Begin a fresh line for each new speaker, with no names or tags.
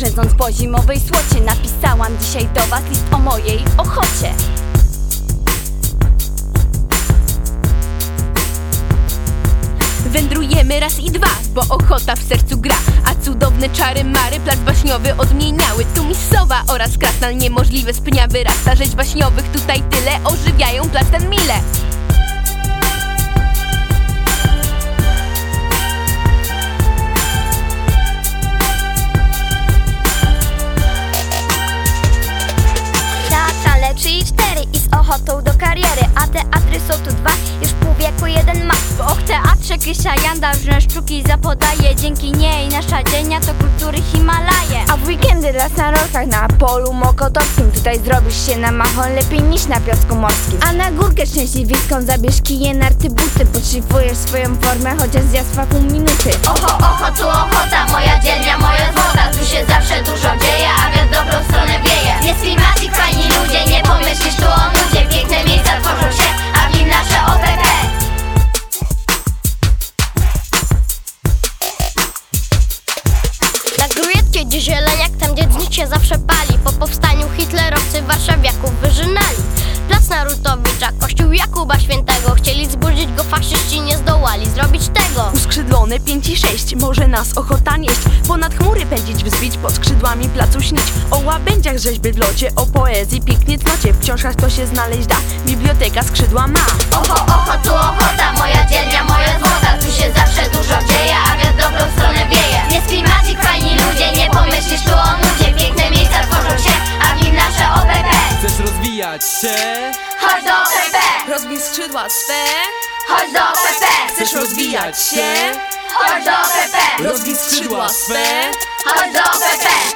Brzęcząc po zimowej słocie, napisałam dzisiaj do was list o mojej ochocie. Wędrujemy raz i dwa, bo ochota w sercu gra, a cudowne czary mary plac baśniowy odmieniały. Tu misowa oraz krasnal niemożliwe z pnia wyrasta. Rzeź baśniowych tutaj tyle, ożywiają plac ten mile.
Teatrale 3 i 4 i z ochotą do kariery, a teatry są tu dwa, już pół wieku jeden ma.
W Och Teatrze Krysia Janda różne sztuki zapodaje. Dzięki niej nasza dzielnia to kultury Himalaje.
A w weekendy dla starolkach na polu mokotowskim. Tutaj zrobisz się na machon lepiej niż na piasku morskim. A na górkę szczęśliwiską zabierz kije, narty, buty. Podszlifujesz swoją formę, chociaż zjazd ma pół minuty.
Oho, oho, tu ochota, moja dzielnia, moja złota. Tu się zawsze dużo dzieje, a wiatr dobrą stronę wieje. Jest klimatik, fajni ludzie, nie pomyślisz tu o nudzie. Piękne miejsca tworzą się, a w nim nasze OPP. Na Grujeckiej, gdzie zieleniak, tam gdzie dznik się zawsze pali. Po powstaniu hitlerowcy warszawiaków wyżynali. Plac Narutowicza, kościół Jakuba Świętego. Chcieli zburzyć go faszyści, nie zdołali zrobić tego.
Uskrzydlone 5 i 6, może nas ochota nieść. Ponad chmury pędzić, wzbić, pod skrzydłami placu śnić. O łabędziach rzeźby w locie, o poezji pięknie cnocie. W książkach to się znaleźć da, biblioteka skrzydła ma.
Oho, oho, tu ochota, moja dzielnia, moja złota. Tu się zawsze dużo dzieje, a wiatr dobrą stronę wieje. Jest klimatik, fajni ludzie, nie pomyślisz tu o nudzie. Piękne miejsca tworzą się, a w nim nasze OPP.
Chcesz rozwijać się?
Chodź do OPP,
Rozwij skrzydła swe.
chodź do OPP.
Chcesz rozwijać się?
Chodź do OPP,
Rozwij skrzydła swe.
chodź do OPP.